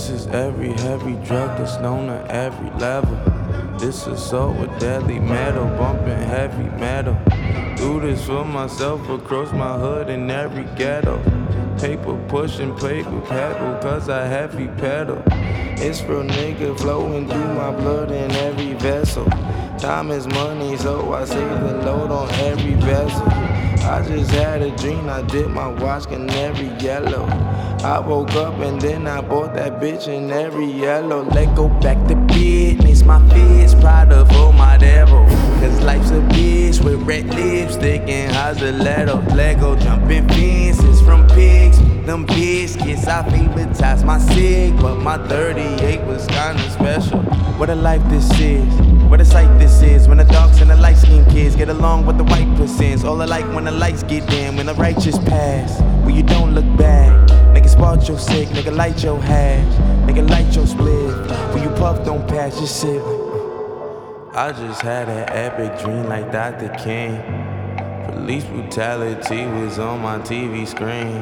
This is every heavy drug that's known at every level. This assault with deadly metal, bumping heavy metal. Do this for myself across my hood in every ghetto. Paper pushing, paper pedal, cause I heavy pedal. It's real nigga flowing through my blood in every vessel. Time is money, so I save the load on every bezel. I just had a dream, I did my watch in every yellow. I woke up and then I bought that bitch in every yellow. Let go back to business, my fist, product for my devil. Cause life's a bitch with red lipstick and Hazeletto. Lego jumping fences from pigs, them biscuits. I favoritised my cig, but my 38 was kinda special. What a life this is, what a sight this is. When the darks and the light skinned kids get along with the white persons. All alike when the lights get dim, when the righteous pass, when you don't look back. Nigga spark your sick, nigga light your hash, nigga light your split. When you puff don't pass, just sit. I just had an epic dream like Dr. King. Police brutality was on my TV screen.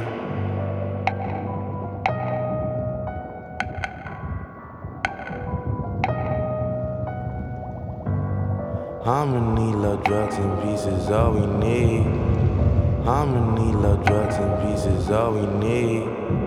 Harmony, love, drugs, and peace is all we need. Harmony, love, drugs, and peace is all we need.